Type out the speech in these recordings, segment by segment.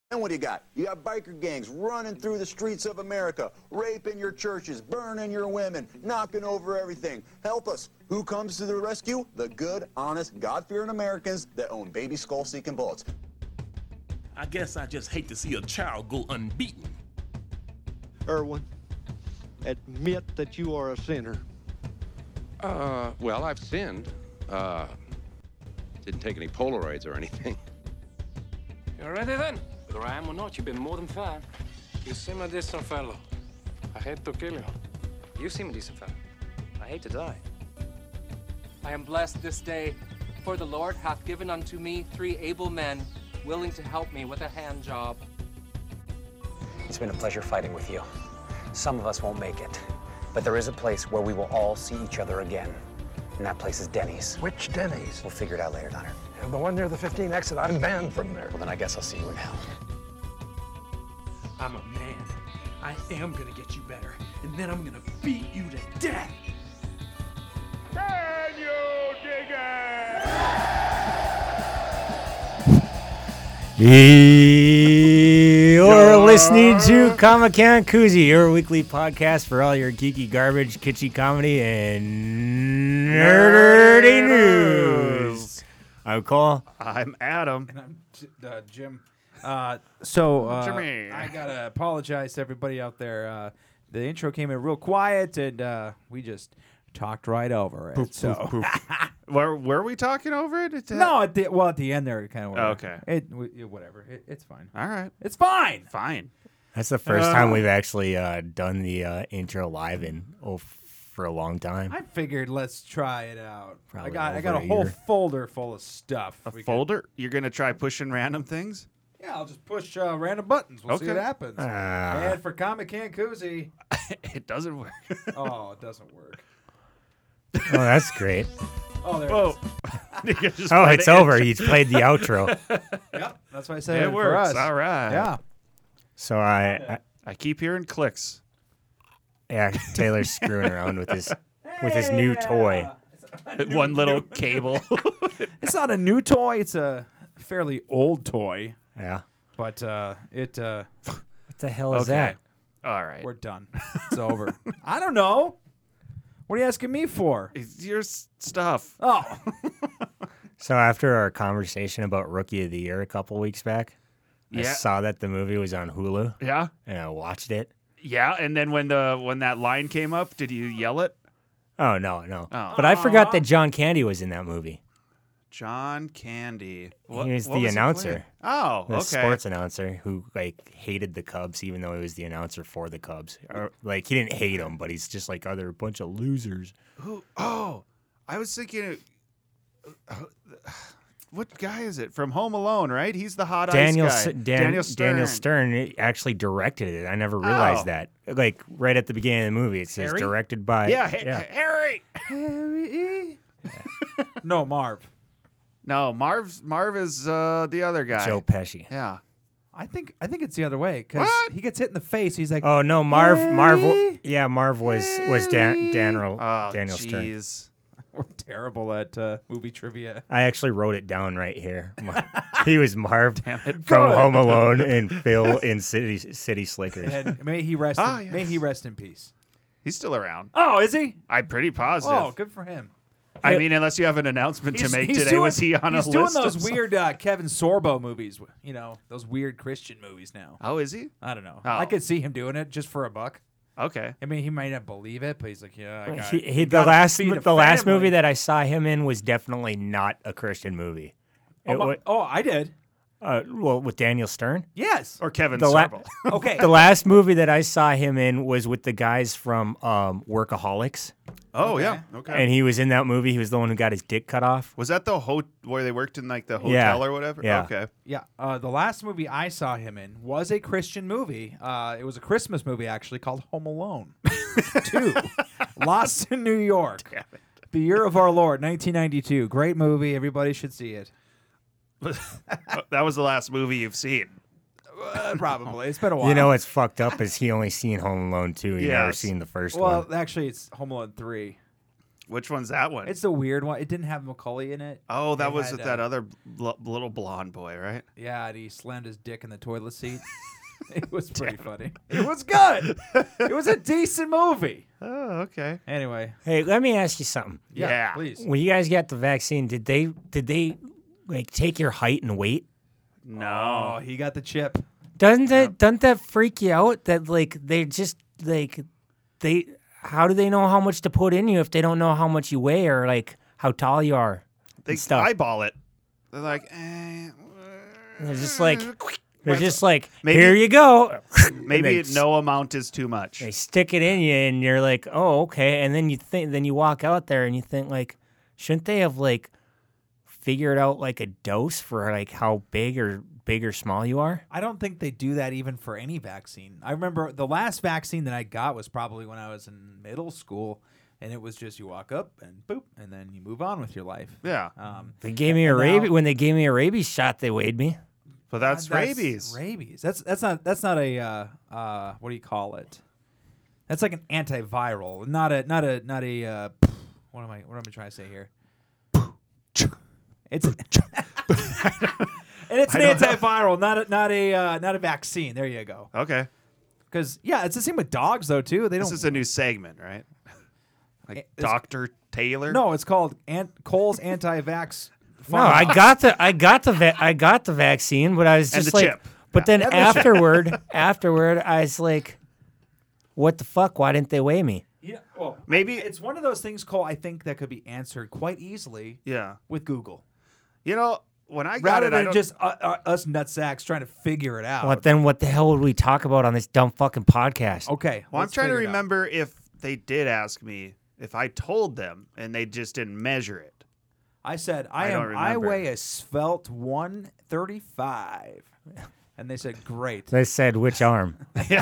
And what do you got? You got biker gangs running through the streets of America, raping your churches, burning your women, knocking over everything. Help us. Who comes to the rescue? The good, honest, God-fearing Americans that own baby skull-seeking bullets. I guess I just hate to see a child go unbeaten. Irwin, admit that you are a sinner. Well, I've sinned. Didn't take any Polaroids or anything. You ready then? Whether I am or not, you've been more than fair. You seem a decent fellow. I hate to kill you. You seem a decent fellow. I hate to die. I am blessed this day, for the Lord hath given unto me 3 able men, willing to help me with a hand job. It's been a pleasure fighting with you. Some of us won't make it, but there is a place where we will all see each other again. And that place is Denny's. Which Denny's? We'll figure it out later, Donner. The one near the 15 exit. I'm banned from there. Well, then I guess I'll see you in hell. I'm a man. I am gonna get you better, and then I'm gonna beat you to death. Can you dig it? You're listening to Comic-Con Koozie, your weekly podcast for all your geeky garbage, kitschy comedy, and nerdy news. I'm Cole. I'm Adam. And I'm Jim. Jimmy. I gotta apologize to everybody out there. The intro came in real quiet, and we just talked right over it. Were we talking over it? No, at the end there, it kind of were. Okay. Whatever. It's fine. All right. It's fine. Fine. That's the first time we've actually done the intro live for a long time. I figured let's try it out. Probably I got a whole year. folder full of stuff. Folder? You're going to try pushing random things? Yeah, I'll just push random buttons. We'll see what happens. Ah. And for Comic-Con Koozie. It doesn't work. Oh, it doesn't work. Oh, that's great. Oh, there it is. Oh, it's over. You played the outro. Yep, that's why I say It for works. us. All right. Yeah. So I keep hearing clicks. yeah, Taylor's screwing around with his new toy. One little cable. It's not a new toy. It's a fairly old toy. Yeah. But it. What the hell is that? All right. We're done. It's over. I don't know. What are you asking me for? It's your stuff. Oh. So after our conversation about Rookie of the Year a couple weeks back, I Yeah. saw that the movie was on Hulu, Yeah. and I watched it. Yeah. And then when that line came up, did you yell it? Oh, no. Oh. But I forgot that John Candy was in that movie. John Candy. He was the he announcer. playing? Oh, The okay. sports announcer who hated the Cubs, even though he was the announcer for the Cubs. Or, he didn't hate them, but he's just like, oh, they're a bunch of losers. Who? Oh, I was thinking, what guy is it from Home Alone? Right? He's the hot ice guy. Daniel Stern. Daniel Stern actually directed it. I never realized that. Right at the beginning of the movie, it says Harry? directed by Harry. Harry. No, Marv. No, Marv is the other guy. Joe Pesci. Yeah. I think it's the other way because he gets hit in the face. He's like, Oh no, Marv was Daniel Oh, Stern. jeez. we're terrible at movie trivia. I actually wrote it down right here. He was Marv Damn it. from Home Alone and Phil in City Slickers. And may he rest. Yes. May he rest in peace. He's still around. Oh, is he? I'm pretty positive. Oh, good for him. I mean, unless you have an announcement to make today. Doing, was he on a list? He's doing of those some- weird Kevin Sorbo movies. You know, those weird Christian movies now. Oh, is he? I don't know. Oh. I could see him doing it just for $1. Okay. I mean, he might not believe it, but he's like, yeah, I got The last movie that I saw him in was definitely not a Christian movie. I did. With Daniel Stern? Yes. Or Kevin The Sorbo. Okay. The last movie that I saw him in was with the guys from Workaholics. Oh, yeah. Okay. And he was in that movie. He was the one who got his dick cut off. Was that the where they worked in the hotel Yeah. or whatever? Yeah. Okay. Yeah. The last movie I saw him in was a Christian movie. It was a Christmas movie, actually, called Home Alone 2. Lost in New York. Damn it. The year of our Lord, 1992. Great movie. Everybody should see it. That was the last movie you've seen. Probably. It's been a while. You know what's fucked up is he only seen Home Alone 2. He never Yes. seen the first Well, one. actually, it's Home Alone 3. Which one's that one? It's the weird one. It didn't have Macaulay in it. Oh, that It was had, that other little blonde boy, right? Yeah, and he slammed his dick in the toilet seat. It was pretty funny. It was good. It was a decent movie. Oh, okay. Anyway. Hey, let me ask you something. Yeah. Please. When you guys got the vaccine, did they like take your height and weight? No, he got the chip. Doesn't that freak you out? That like they just like they how do they know how much to put in you if they don't know how much you weigh or like how tall you are? They eyeball it. They're like, They're just like maybe, here you go. Maybe no amount is too much. They stick it in you, and you're like, oh, okay. And then you walk out there, and you think like, shouldn't they have like figured out like a dose for like how big or small you are? I don't think they do that even for any vaccine. I remember the last vaccine that I got was probably when I was in middle school, and it was just you walk up and boop, and then you move on with your life. Yeah. They gave me when they gave me a rabies shot, they weighed me. But that's rabies. Rabies. That's not a what do you call it? That's like an antiviral, not a what am I trying to say here? It's and it's an antiviral, not a vaccine. There you go. Okay. Because it's the same with dogs though too. This is a new segment, right? Like Dr. Taylor? No, it's called Cole's Anti-Vax. No, I got the vaccine, but I was just like, chip. But then afterward, I was like, what the fuck? Why didn't they weigh me? Yeah, well, maybe it's one of those things, Cole. I think that could be answered quite easily. Yeah. With Google. You know, when I got rather it, than just us nutsacks trying to figure it out. Well, then what the hell would we talk about on this dumb fucking podcast? Okay. Well, I'm trying to remember if they did ask me if I told them and they just didn't measure it. I said I weigh a svelte 135, and they said great. They said which arm?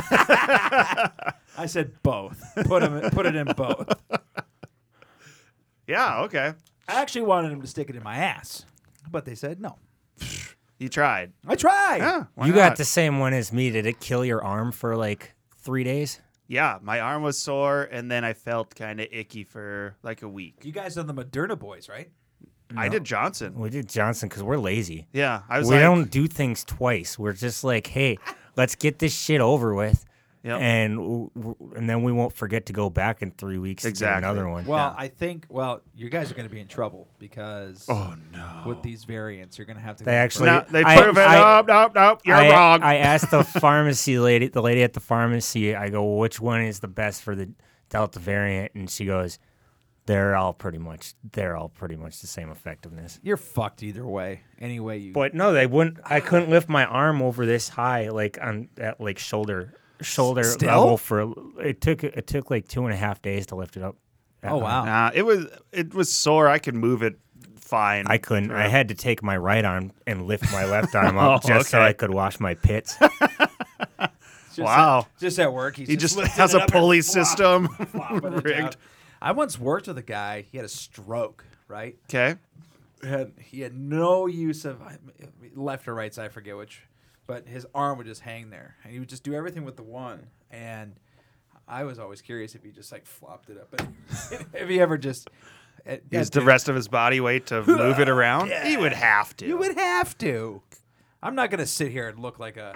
I said both. Put it in both. Yeah. Okay. I actually wanted them to stick it in my ass, but they said no. You tried. I tried. Yeah. You got the same one as me. Did it kill your arm for like 3 days? Yeah, my arm was sore, and then I felt kind of icky for like a week. You guys are the Moderna boys, right? No. I did Johnson. We did Johnson because we're lazy. Yeah, we don't do things twice. We're just like, hey, let's get this shit over with, and then we won't forget to go back in 3 weeks to get another one. Well, I think you guys are going to be in trouble because with these variants, you're going to have to. They actually they prove it. Nope. You're wrong. I asked the pharmacy lady, the lady at the pharmacy. I go, which one is the best for the Delta variant? And she goes, They're all pretty much the same effectiveness. You're fucked either way. Anyway, you. But no, they wouldn't. I couldn't lift my arm over this high, like at like shoulder level for. It took like 2.5 days to lift it up. Oh wow! Nah, it was sore. I could move it fine. I couldn't. I had to take my right arm and lift my left arm up so I could wash my pits. Wow! Just at work, he just has a pulley system rigged. I once worked with a guy. He had a stroke, right? Okay. He had no use of left or right side, I forget which, but his arm would just hang there, and he would just do everything with the one. And I was always curious if he just like flopped it up, but if he ever just used the rest of his body weight to move it around. Yeah. He would have to. You would have to. I'm not gonna sit here and look like a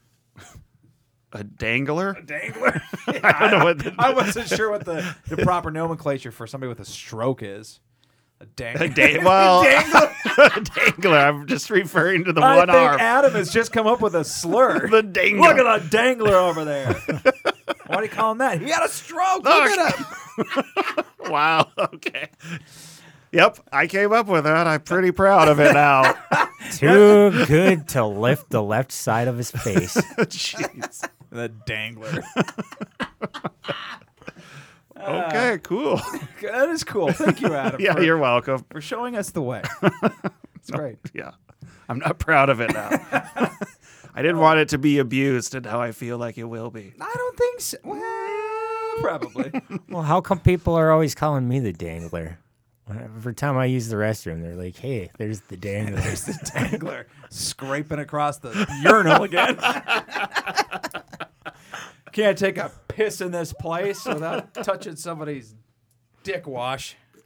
dangler? A dangler? Yeah, I don't know what I wasn't sure what the proper nomenclature for somebody with a stroke is. A dangler. Dangler. I'm just referring to the one I think arm. Adam has just come up with a slur. The dangler. Look at the dangler over there. Why do you call him that? He had a stroke. Look at him. Wow. Okay. Yep, I came up with that. I'm pretty proud of it now. Too good to lift the left side of his face. Jeez. The dangler. Okay, cool. That is cool. Thank you, Adam. Yeah, you're welcome. For showing us the way. It's great. Yeah. I'm not proud of it now. I didn't want it to be abused, and now I feel like it will be. I don't think so. Well, probably. Well, how come people are always calling me the dangler? Every time I use the restroom, they're like, hey, there's the dangler. There's the dangler. Scraping across the urinal again. Can't take a piss in this place without touching somebody's dick wash.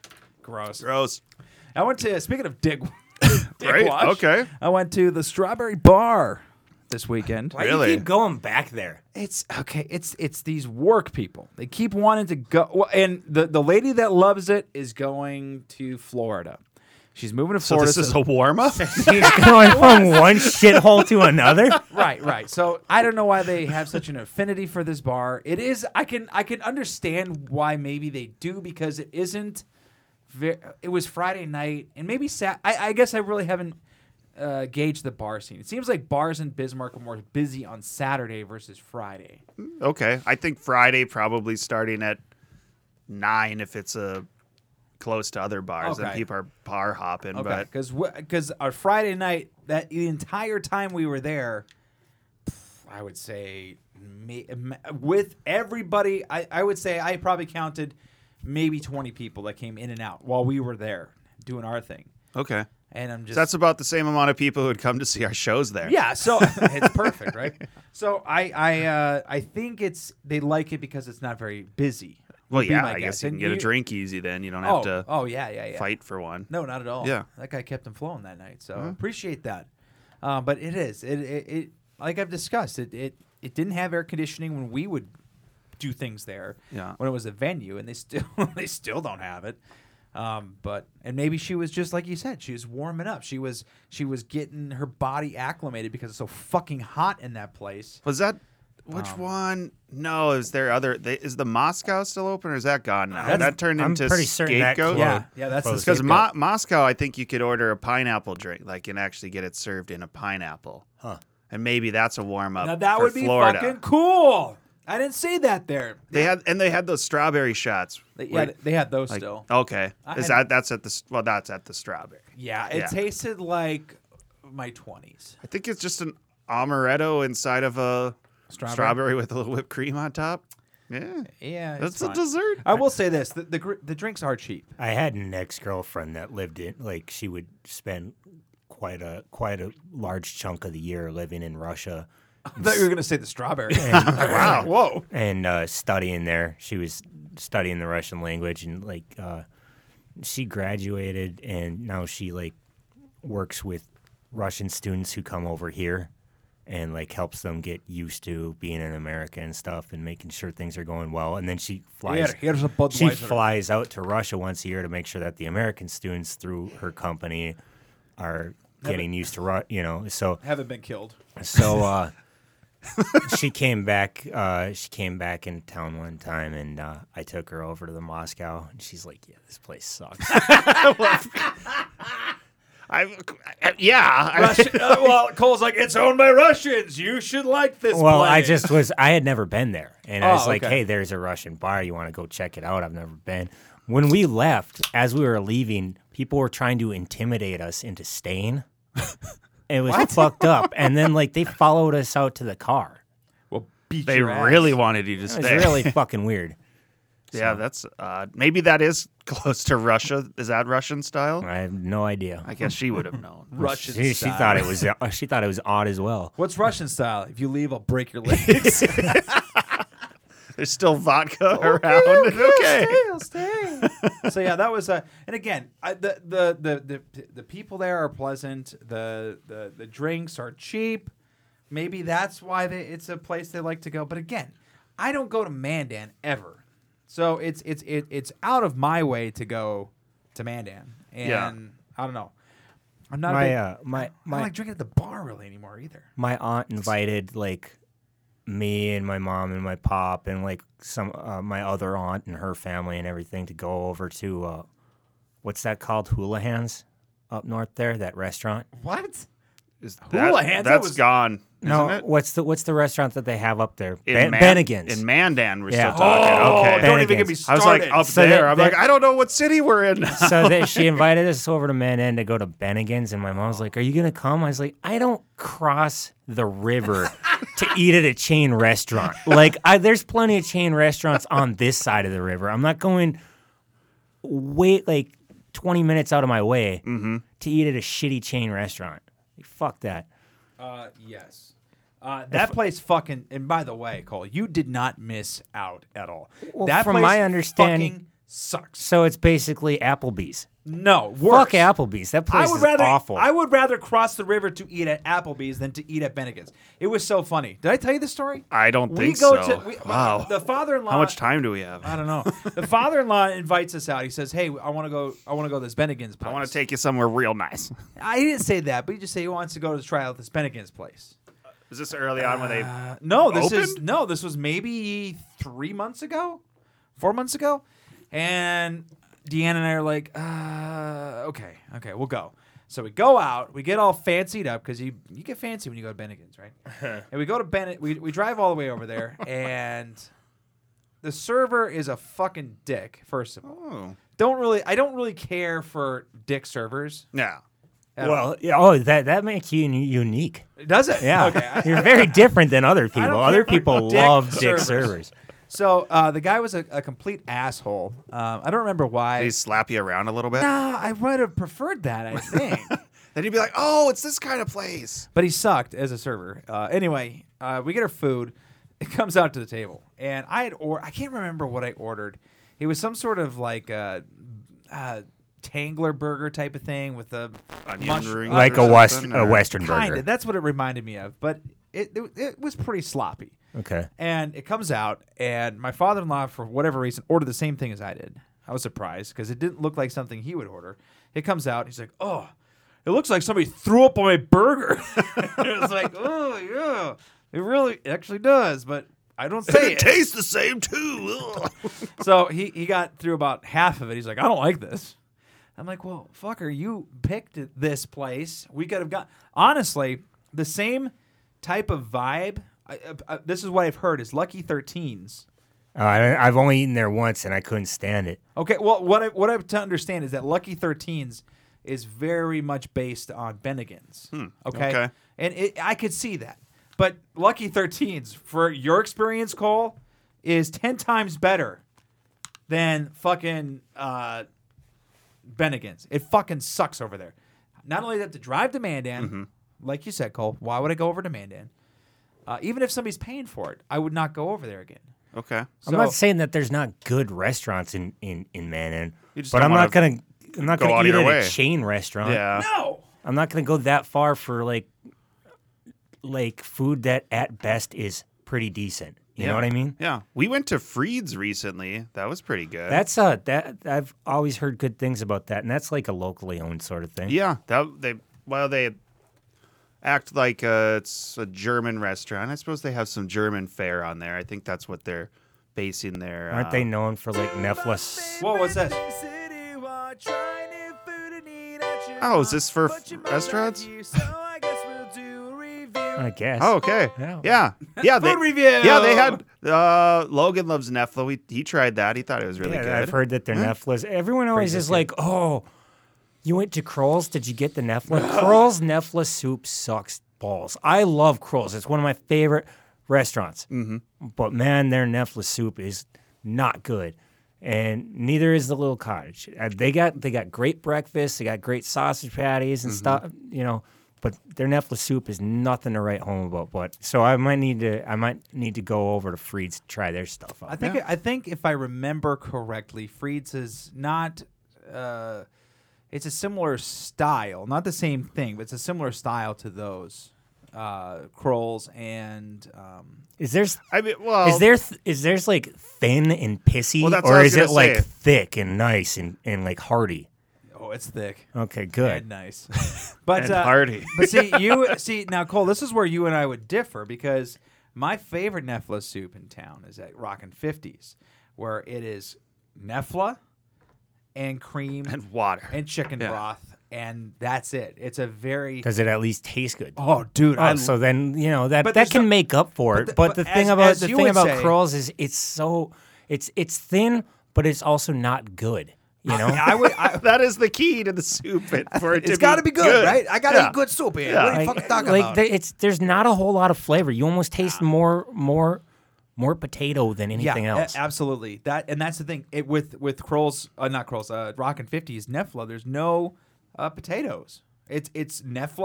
Gross. Gross. I went to, speaking of dick Right, wash, okay. I went to the Strawberry Bar this weekend. Why do you keep going back there? It's okay. It's these work people. They keep wanting to go. Well, and the lady that loves it is going to Florida. She's moving to So Florida. this is a warm-up? She's going from one shithole to another? Right. So I don't know why they have such an affinity for this bar. It is. I can understand why maybe they do, because it isn't. It was Friday night, and maybe I guess I really haven't gauged the bar scene. It seems like bars in Bismarck are more busy on Saturday versus Friday. Okay. I think Friday probably starting at 9 if it's close to other bars and people are bar hopping. Okay, because our Friday night, that the entire time we were there, I would say with everybody, I would say I probably counted maybe 20 people that came in and out while we were there doing our thing. Okay. And I'm just So that's about the same amount of people who would come to see our shows there. Yeah, so it's perfect, right? So I think they like it because it's not very busy. Well, would be yeah, my I guess guess. you can And get a drink easy then. You don't have to yeah. fight for one. No, not at all. Yeah. That guy kept him flowing that night, so appreciate that. But it is. It like I've discussed, it didn't have air conditioning when we would do things there. Yeah. When it was a venue, and they still don't have it. But maybe she was just like you said, she was warming up. She was getting her body acclimated because it's so fucking hot in that place. Was that which one? No, is there other? Is the Moscow still open or is that gone now? That turned I'm into pretty certain that Scapegoat. closed. Yeah, that's because Scapegoat. Moscow, I think you could order a pineapple drink, like and actually get it served in a pineapple. Huh. And maybe that's a warm up. Now that for would be Florida. fucking cool. I didn't see that there. They had those strawberry shots. They where- had those like, still. Okay, that's at the that's at the strawberry. Yeah, it tasted like my 20s. I think it's just an amaretto inside of a strawberry with a little whipped cream on top. Yeah, That's it's a fine. dessert. I will say this: the drinks are cheap. I had an ex-girlfriend that lived in, like, she would spend quite a large chunk of the year living in Russia. I thought you were going to say the strawberry. Wow, whoa! And studying there, she was studying the Russian language, and like she graduated, and now she like works with Russian students who come over here, and like helps them get used to being in America and stuff, and making sure things are going well. And then she flies. Here's a Budweiser. She flies out to Russia once a year to make sure that the American students through her company are getting used to so Haven't been killed. So she came back. She came back in town one time, and I took her over to the Moscow, and she's like, "Yeah, this place sucks." Well, Cole's like, it's owned by Russians. You should like this. Well, place. I had never been there, and I was like, okay. "Hey, there's a Russian bar. You want to go check it out?" I've never been. When we left, as we were leaving, people were trying to intimidate us into staying. It was fucked up, and then like they followed us out to the car. Well, beat They your ass. really wanted you to It was stay. really fucking weird. Yeah, that's maybe that is close to Russia. Is that Russian style? I have no idea. I guess she would have known. Russian She style. thought it was. She thought it was odd as well. What's Russian style? If you leave, I'll break your legs. There's still vodka around. Okay. I'll stay. So yeah, that was and again, the people there are pleasant. The drinks are cheap. Maybe that's why it's a place they like to go. But again, I don't go to Mandan ever, so it's out of my way to go to Mandan. And I don't know. I'm not. I don't like drinking at the bar really anymore either. My aunt invited like me and my mom and my pop and like some my other aunt and her family and everything to go over to what's that called? Hula Hands up north there, that restaurant. What? Hula Hands? That's gone. No, isn't it? what's the restaurant that they have up there? In Bennigan's. In Mandan, we're Yeah. still talking. Oh, Okay. don't even get me I was started. like up So there. that- I'm that- like, I don't know what city we're in. So she invited us over to Mandan to go to Bennigan's, and my mom was like, "Are you gonna come?" I was like, "I don't cross the river to eat at a chain restaurant. Like, there's plenty of chain restaurants on this side of the river. I'm not going wait like 20 minutes out of my way to eat at a shitty chain restaurant. Like, fuck that." Yes. That place fucking, and by the way, Cole, you did not miss out at all. Well, that from place my understanding- fucking sucks. So it's basically Applebee's. No, Fuck worse. Applebee's. That place is awful. I would rather cross the river to eat at Applebee's than to eat at Bennigan's. It was so funny. Did I tell you the story? I don't think go so. Wow. The father-in-law. How much time do we have? I don't know. The father-in-law invites us out. He says, "Hey, I want to go to this Bennigan's place. I want to take you somewhere real nice. I didn't say that, but he just said he wants to go to try out this Bennigan's place. Is this early on when they This was maybe 3 months ago, 4 months ago, and Deanna and I are like, okay, we'll go. So we go out, we get all fancied up because you get fancy when you go to Bennigan's, right? And we go to Bennett, we drive all the way over there, and the server is a fucking dick. First of all, I don't really care for dick servers. Yeah. Well, yeah, that makes you unique. Does it? Yeah. Okay. You're very different than other people. Other people love dick servers. servers. So the guy was a complete asshole. I don't remember why. Did he slap you around a little bit? Nah, I might have preferred that, I think. Then you'd be like, oh, it's this kind of place. But he sucked as a server. Anyway, we get our food. It comes out to the table. And I can't remember what I ordered. It was some sort of like Tangler burger type of thing with a onion ring, like a Western burger. Kinda. That's what it reminded me of. But it was pretty sloppy. Okay. And it comes out, and my father-in-law, for whatever reason, ordered the same thing as I did. I was surprised because it didn't look like something he would order. It comes out, he's like, "Oh, it looks like somebody threw up on my burger." It was like, "Oh yeah, it actually does," but I don't say it tastes the same too. So he got through about half of it. He's like, "I don't like this." I'm like, "Well, fucker, you picked this place. We could have got honestly the same type of vibe." This is what I've heard is Lucky 13's. I've only eaten there once and I couldn't stand it. Okay, well, what I've to understand is that Lucky 13's is very much based on Bennigan's. Okay, and I could see that, but Lucky 13's, for your experience, Cole, is 10 times better than fucking Bennigan's. It fucking sucks over there. Not only that, to drive to Mandan, like you said, Cole. Why would I go over to Mandan? Even if somebody's paying for it, I would not go over there again. Okay. I'm not saying that there's not good restaurants in Mandan, just but don't I'm not wanna gonna eat your at way. a chain restaurant. Yeah. No. I'm not gonna go that far for like food that at best is pretty decent. You know what I mean? Yeah. We went to Freed's recently. That was pretty good. That's that I've always heard good things about that, and that's like a locally owned sort of thing. Yeah. They act like it's a German restaurant. I suppose they have some German fare on there. I think that's what they're basing their. Aren't they known for like Neflas? Whoa, what's that? Oh, is this for restaurants? I guess. Oh, okay. Yeah. Food review. Yeah, they had. Logan loves Nefla. He tried that. He thought it was really good. I've heard that they're Neflas. Everyone always is like, "Oh, you went to Kroll's? Did you get the Nefla?" Kroll's Nefla soup sucks balls. I love Kroll's. It's one of my favorite restaurants. But man, their Nefla soup is not good, and neither is the Little Cottage. They got great breakfast. They got great sausage patties and stuff. But their Nefla soup is nothing to write home about. But so I might need to go over to Freed's to try their stuff out. I think if I remember correctly, Freed's is not. It's a similar style, not the same thing, but it's a similar style to those Kroll's and. Is theirs? I mean, is theirs like thin and pissy, Well, that's or what I was is it gonna like say. thick and nice and like hearty? Oh, it's thick. Okay, good. And nice. But And hearty. But see now, Cole, this is where you and I would differ because my favorite Nefla soup in town is at Rockin' 50s, where it is Nefla and cream And water. and chicken broth, and that's it. It's a very Does it at least taste good? oh, dude. So then that But that there's can no- make up for it. But the thing as about you would say- Kroll's is it's thin, but it's also not good. You know, that is the key to the soup. For it it's got to be good, right? I got to Yeah. eat good soup here. Yeah. What are you fucking talking about? there's not a whole lot of flavor. You almost taste more potato than anything else. Absolutely. That's the thing. With Kroll's, not Kroll's, Rockin' 50s Nefla, there's no potatoes. It's Nefla,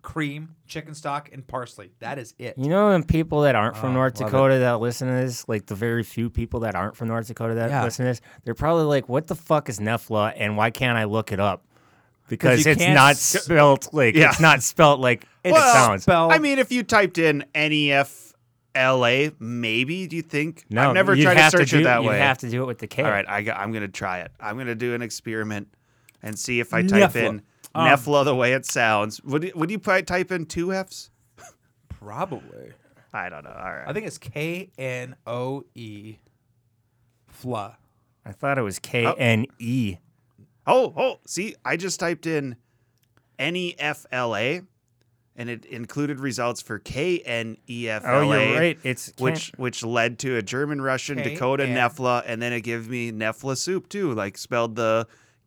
cream, chicken stock, and parsley. That is it. You know, and people that aren't from North love Dakota that listen to this, like the very few people that aren't from North Dakota that listen to this, they're probably like, "What the fuck is NEFLA, and why can't I look it up?" Because it's not spelt like it's not spelt like it sounds. I mean, if you typed in NEFLA, maybe, do you think? No, I've never you'd tried to have search it that you'd way. You have to do it with the K. All right, I'm going to try it. I'm going to do an experiment and see if I type in NEFLA the way it sounds. Would you probably type in 2 Fs? Probably. I don't know. All right. I think it's KNOE. FLA. I thought it was KNE. Oh, see, I just typed in NEFLA, and it included results for KNEFLA. Oh, you're right. It's which led to a German, Russian, Dakota NEFLA, and then it gives me NEFLA soup too, like spelled the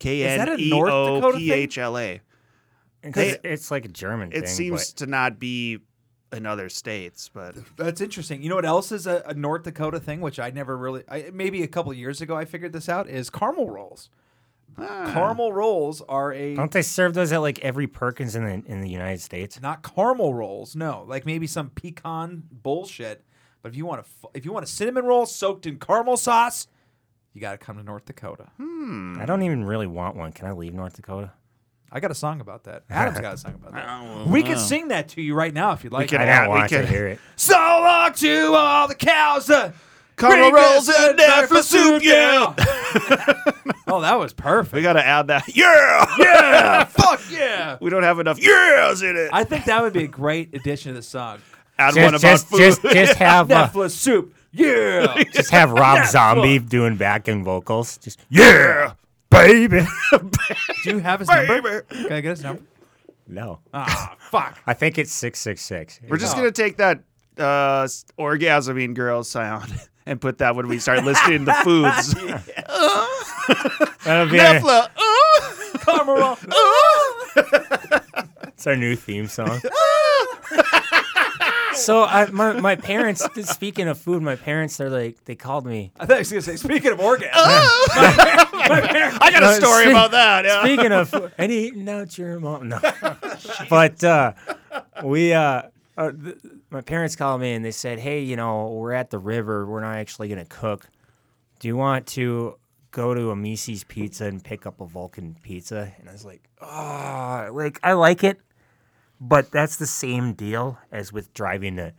KNEOPHLA. It's like a German thing. It seems to not be in other states, but that's interesting. You know what else is a North Dakota thing, which I never really, maybe a couple of years ago I figured this out, is caramel rolls. Caramel rolls are Don't they serve those at like every Perkins in the United States? Not caramel rolls, no. Like maybe some pecan bullshit. But if you want a cinnamon roll soaked in caramel sauce, you got to come to North Dakota. I don't even really want one. Can I leave North Dakota? I got a song about that. Adam's got a song about that. We can sing that to you right now if you'd like. I don't want to hear it. So long to all the cows. Caramel rolls and NEFLA soup, yeah. Oh, that was perfect. We got to add that. Yeah! Yeah! Fuck yeah! We don't have enough yeahs in it. I think that would be a great addition to the song. Add one about food. Just have NEFLA soup, yeah! Just have Rob Zombie doing backing vocals. Just, yeah, baby. Do you have his number? Can I get his number? No. Ah, fuck. I think it's 666. We're just going to take that orgasming girl sound and put that when we start listing the foods. That'll be NEFLA. Caramel. It's our new theme song. So my parents, speaking of food, my parents, they called me. I thought I was going to say, speaking of orgasm. I got a story about that. Yeah. Speaking of food, and eating out your mom. No. But my parents called me and they said, hey, we're at the river. We're not actually going to cook. Do you want to go to a Mises Pizza and pick up a Vulcan pizza? And I was like, I like it, but that's the same deal as with driving to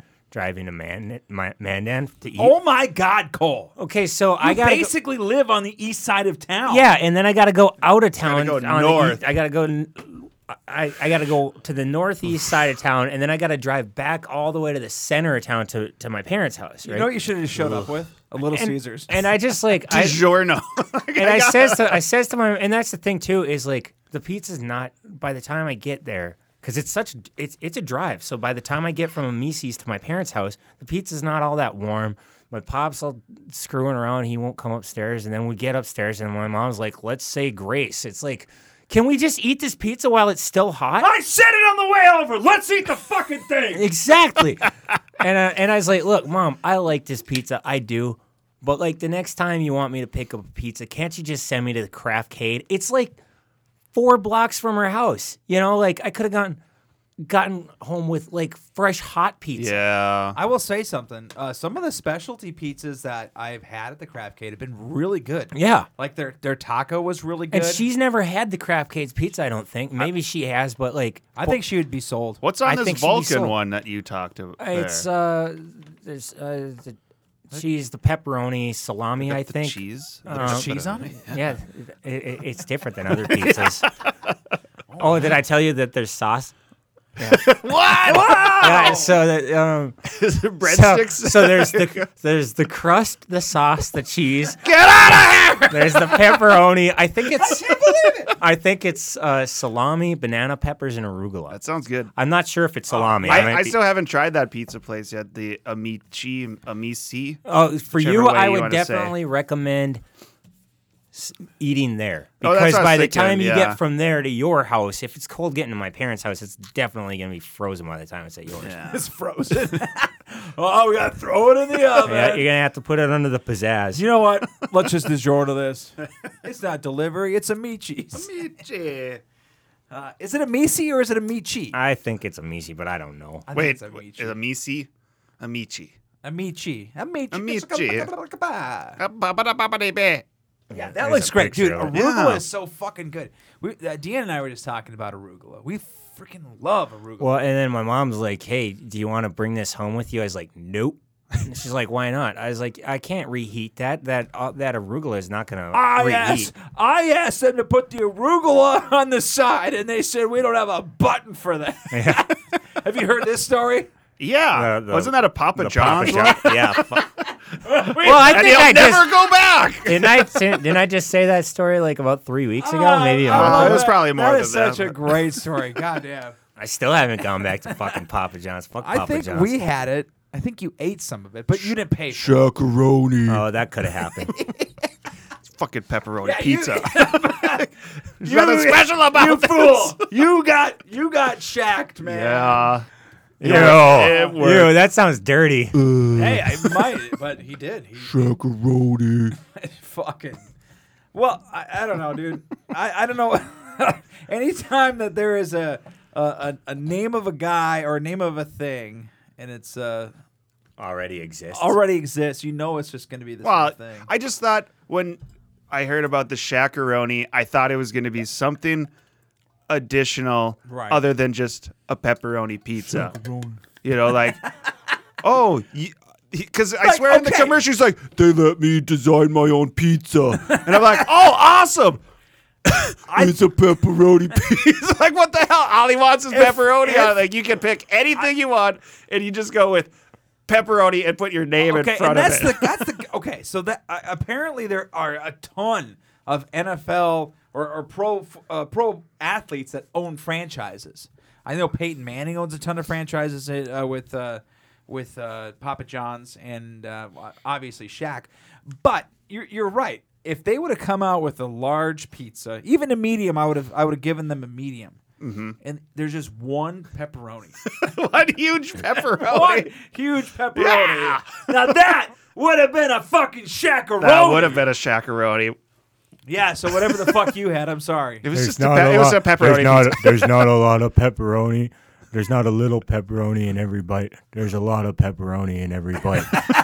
Mandan to eat. Oh my God, Cole. Okay, so I basically live on the east side of town. Yeah, and then I got to go out of town. Go north. I got to go. I got to go to the northeast side of town, and then I got to drive back all the way to the center of town to my parents' house. Right? You know what you should have showed up with? A Little Caesars. And I just like DiGiorno. And I says to my, and that's the thing too, is like the pizza's not, by the time I get there, because it's a drive. So by the time I get from a Mises to my parents' house, the pizza's not all that warm. My pop's all screwing around. He won't come upstairs. And then we get upstairs, and my mom's like, let's say grace. It's like, can we just eat this pizza while it's still hot? I said it on the way over. Let's eat the fucking thing. Exactly. And I was like, look, Mom, I like this pizza. I do. But like the next time you want me to pick up a pizza, can't you just send me to the Craftcade? It's like 4 blocks from her house. Like I could have gotten home with like fresh hot pizza. Yeah. I will say something. Some of the specialty pizzas that I've had at the Craftcade have been really good. Yeah. Like their taco was really good. And she's never had the Craftcade's pizza, I don't think. Maybe she has, but like I think she would be sold. What's on this Vulcan one that you talked about? It's there's the cheese, the pepperoni, salami, I think. Cheese? There's cheese on it? Yeah. It's different than other pizzas. Oh, did I tell you that there's sauce? Yeah. What? Yeah, so that breadsticks. So there's the crust, the sauce, the cheese. Get out of here! There's the pepperoni. I think it's salami, banana peppers, and arugula. That sounds good. I'm not sure if it's salami. I still haven't tried that pizza place yet. The Amici. Oh, for you, way I you would wanna say. definitely recommend eating there, Oh, that's because what I was by the thinking, time you yeah. get from there to your house, if it's cold getting to my parents' house, it's definitely going to be frozen by the time it's at yours. Yeah. It's frozen. Oh, we got to throw it in the oven. Yeah, you're going to have to put it under the pizzazz. You know what? Let's just DiGiorno this. It's not delivery. It's Amici's. Amici. Is it a Misi or is it a Michi? I think it's a Misi, but I don't know. I think Wait, it's a Michi. is a Misi? Amici. Amici. Yeah, that There's looks a great, dude. picture of it. Arugula Yeah. is so fucking good. Deanna and I were just talking about arugula. We freaking love arugula. Well, and then my mom's like, "Hey, do you want to bring this home with you?" I was like, "Nope." And she's like, "Why not?" I was like, "I can't reheat that. That arugula is not gonna reheat." I asked them to put the arugula on the side, and they said we don't have a button for that. Yeah. Have you heard this story? Yeah. Wasn't that a Papa John's one? Yeah. Well, I And think he'll I never just go back. didn't I just say that story like about 3 weeks ago? Maybe a I month. love ago? it was probably more That than is that, such a but- great story. Goddamn. I still haven't gone back to fucking Papa John's. Fuck I Papa think John's. we had it. I think you ate some of it, but you didn't pay for it. Shakaroni. Oh, that could have happened. It's fucking pepperoni Yeah, you- pizza. There's nothing special about You this. fool! You got shacked, man. Yeah. Ew, it worked. ew, that sounds dirty. Hey, I might, but he did. He Shakaroni. fucking. Well, I don't know, dude. I don't know. Anytime that there is a name of a guy or a name of a thing, and it's Already exists. already exists, you know it's just going to be the Well, same thing. I just thought when I heard about the shakaroni, I thought it was going to be something additional Right. other than just a pepperoni pizza. You know, like, oh, because I Like, swear in the okay. commercial, he's like, they let me design my own pizza. And I'm like, oh, awesome. It's a pepperoni pizza. Like, what the hell? All he wants is pepperoni on it. Like, you can pick anything you want, and you just go with pepperoni and put your name in front of it. That's the okay. So that apparently there are a ton of NFL or pro athletes that own franchises. I know Peyton Manning owns a ton of franchises with Papa John's and obviously Shaq. But you're right. If they would have come out with a large pizza, even a medium, I would have given them a medium. Mm-hmm. And there's just one pepperoni. One huge pepperoni. One huge pepperoni. Yeah. Now that would have been a fucking shakaroni. That would have been a shakaroni. Yeah, so whatever the fuck you had, I'm sorry. It was just it was a pepperoni pizza. There's not a lot of pepperoni. There's not a little pepperoni in every bite. There's a lot of pepperoni in every bite.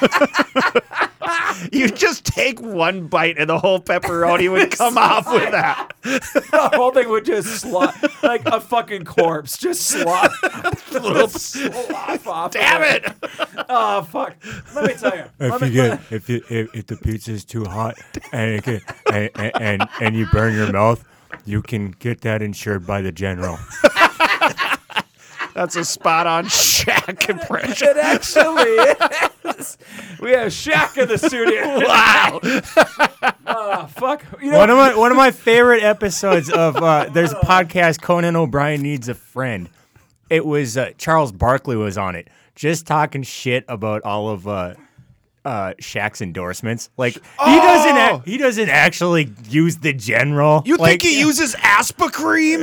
You just take one bite and the whole pepperoni would come off with that. The whole thing would just slop like a fucking corpse. Just slop. Slop off. Damn it. Oh, fuck. Let me tell you. If the pizza is too hot and and you burn your mouth, you can get that insured by the general. That's a spot-on Shaq impression. It actually is. We have Shaq in the studio. Wow. Oh, fuck. You know, One of my favorite episodes of there's a podcast, Conan O'Brien Needs a Friend. It was Charles Barkley was on it, just talking shit about all of Shaq's endorsements. Like he doesn't actually use the general. You like, think he uses Aspirin?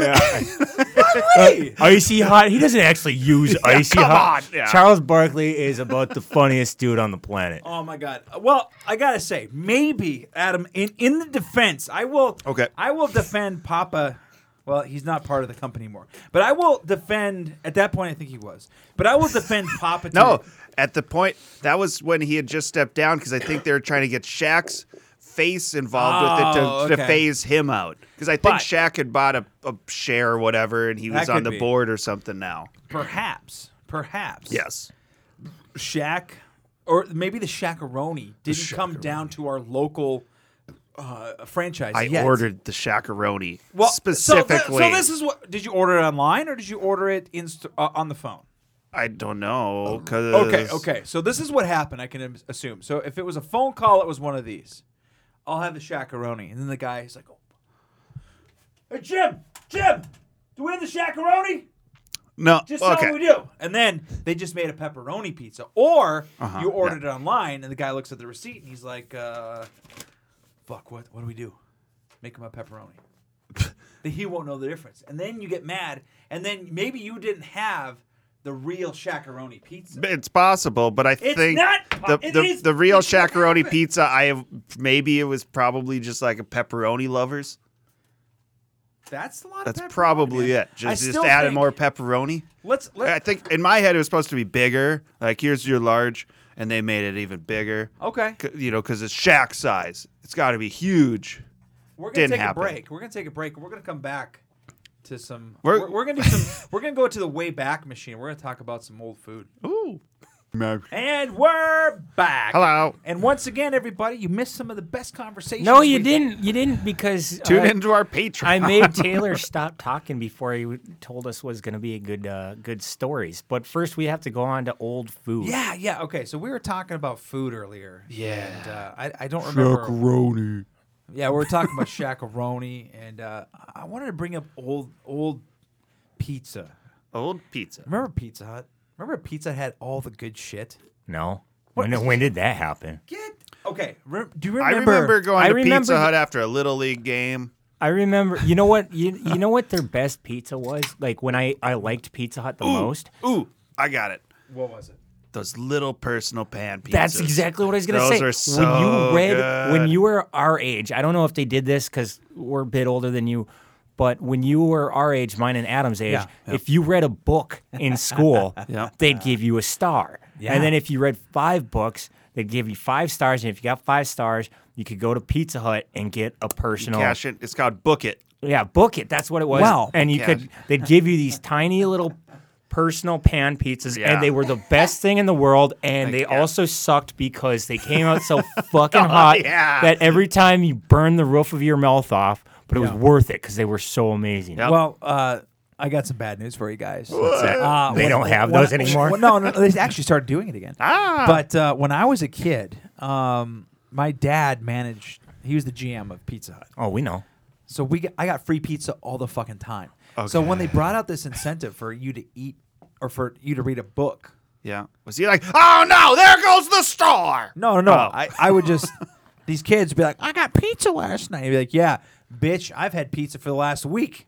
Icy Hot? He doesn't actually use Icy come Hot. on, yeah. Charles Barkley is about the funniest dude on the planet. Oh my god. Well, I gotta say, maybe Adam, in the defense, I will defend Papa. Well, he's not part of the company anymore. But I will defend at that point I think he was. But I will defend Papa No, at the point that was when he had just stepped down because I think they were trying to get Shaq's face involved with it to phase him out. Because I think Shaq had bought a share or whatever and he was on the board or something now. Perhaps. Yes. Shaq, or maybe the Shakaroni didn't come down to our local franchise yet. I ordered the Shakaroni Well, specifically. So this is what, did you order it online or did you order it on the phone? I don't know. Cause Okay. So this is what happened, I can assume. So if it was a phone call, it was one of these. I'll have the Shakaroni. And then the guy is like, oh. Hey, Jim, do we have the Shakaroni? No. Just tell me we do. And then they just made a pepperoni pizza. Or you ordered it online and the guy looks at the receipt and he's like, fuck, what do we do? Make him a pepperoni. He won't know the difference. And then you get mad. And then maybe you didn't have the real Shakaroni pizza. It's possible, but I think the real Shakaroni pizza, maybe it was probably just like a pepperoni lovers. That's a lot. That's of pepperoni, probably man. it. I Just still added think- more pepperoni. I think in my head it was supposed to be bigger. Like here's your large, and they made it even bigger. Okay. Because it's Shaq size. It's got to be huge. We're gonna Didn't take happen. a break. We're gonna take a break. We're gonna come back to some. We're- We're gonna do some. We're gonna go to the way back machine. We're gonna talk about some old food. Ooh. And we're back. Hello. And once again, everybody, you missed some of the best conversations. No, you we- didn't. You didn't because Tune into our Patreon. I made Taylor stop talking before he told us was going to be a good stories. But first, we have to go on to old food. Yeah, yeah. Okay, so we were talking about food earlier. Yeah. And I don't remember. Shakaroni. Yeah, we were talking about shakaroni, and I wanted to bring up old pizza. Old pizza. Remember Pizza Hut? Remember Pizza Hut had all the good shit? No. When did that happen? Okay. Do you I remember? remember going to remember Pizza Hut after a Little League game. I remember. You know what? You know what their best pizza was? Like when I liked Pizza Hut the most. Ooh, I got it. What was it? Those little personal pan pizzas. That's exactly what I was going to say. Those are so when good. you were our age, I don't know if they did this because we're a bit older than you, but when you were our age, mine and Adam's age, if you read a book in school, they'd give you a star. Yeah. And then if you read 5 books, they'd give you 5 stars. And if you got 5 stars, you could go to Pizza Hut and get a personal. Cash it. It's called Book It. Yeah, Book It. That's what it was. Wow. And they'd give you these tiny little personal pan pizzas, Yeah. and they were the best thing in the world, and they also sucked because they came out so fucking hot that every time you burned the roof of your mouth off, but it was worth it because they were so amazing. Well, I got some bad news for you guys. What's that? They don't have those anymore? Well, no, they actually started doing it again. Ah. But when I was a kid, my dad managed. He was the GM of Pizza Hut. Oh, we know. So I got free pizza all the fucking time. So when they brought out this incentive for you to eat or for you to read a book. Yeah. Was he like, oh no, there goes the star? No. Oh. I would just, these kids would be like, I got pizza last night. You'd be like, yeah, bitch, I've had pizza for the last week.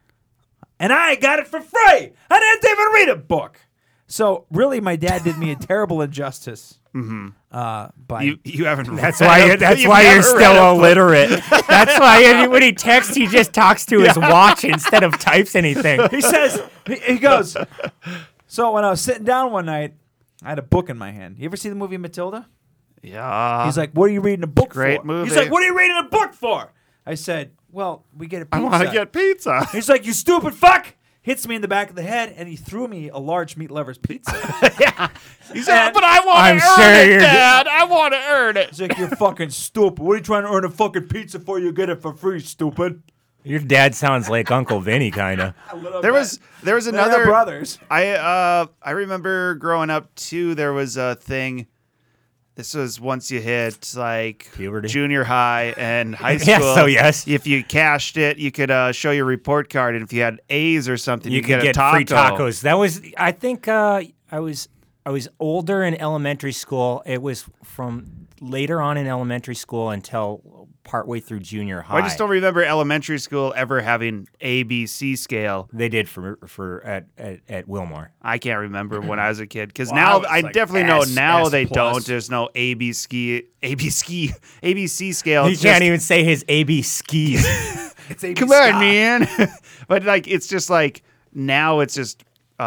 And I got it for free. I didn't even read a book. So really, my dad did me a terrible injustice. By You haven't. That's why you're still illiterate. That's why when he texts, he just talks to his watch instead of types anything. He says, he goes, so when I was sitting down one night, I had a book in my hand. You ever see the movie Matilda? Yeah. He's like, what are you reading a book for? Great movie. He's like, what are you reading a book for? I said, well, we get a pizza. I want to get pizza. He's like, you stupid fuck! Hits me in the back of the head, and he threw me a large meat lover's pizza. He said, but I want I'm to sure earn it, you're- Dad. I want to earn it. He's like, you're fucking stupid. What are you trying to earn a fucking pizza for? You get it for free, stupid. Your dad sounds like Uncle Vinny, kind of. There was They're another brothers. I remember growing up too. There was a thing. This was once you hit like Puberty? junior high and high school. Yes, so yes. If you cashed it, you could show your report card, and if you had A's or something, You could could get get a taco. free tacos. That was, I think, I was older in elementary school. It was from later on in elementary school until partway through junior high. I just don't remember elementary school ever having ABC scale. They did for at Wilmore. I can't remember when I was a kid because Well, now I was I like definitely know S, now S they plus. don't. There's no ABC scale. He It's can't just- even say his AB skis. It's A.B. Come Scott. on, man. But like, it's just like now it's just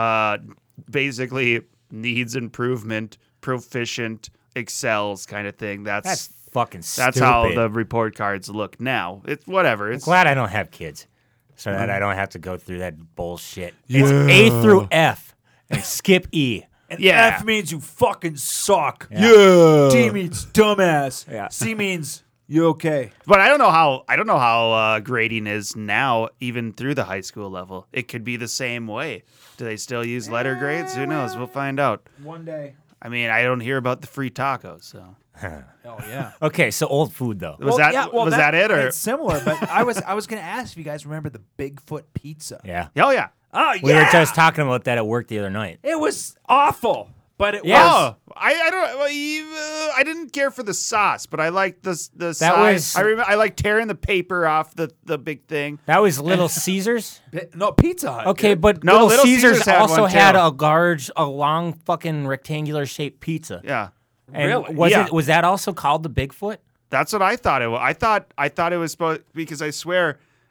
basically needs improvement, proficient, excels kind of thing. That's fucking stupid. That's how the report cards look now. It's whatever. I'm It's glad I don't have kids, so that I don't have to go through that bullshit. It's A through F and skip E. And Yeah. F means you fucking suck. yeah. D means dumbass. Yeah. C means you okay. But I don't know how grading is now, even through the high school level. It could be the same way. Do they still use letter grades? Who knows? We'll find out. One day. I mean, I don't hear about the free tacos. So Oh yeah. Okay, so old food though. was that it or? It's similar, but I was going to ask if you guys remember the Bigfoot pizza. Yeah, Oh yeah. Oh yeah. we were just talking about that at work the other night. It was awful, but it Yeah. was. Oh, I don't. Well, I didn't care for the sauce, but I liked the That size. was- I like tearing the paper off the big thing. That was Little Caesars. No, Pizza Hut. Okay, dude. but No, Little Little Caesars Caesars had also one, too. had a long fucking rectangular shaped pizza. Yeah, And Really? Yeah. was that also called the Bigfoot? that's what I thought it was. I thought it was supposed because I swear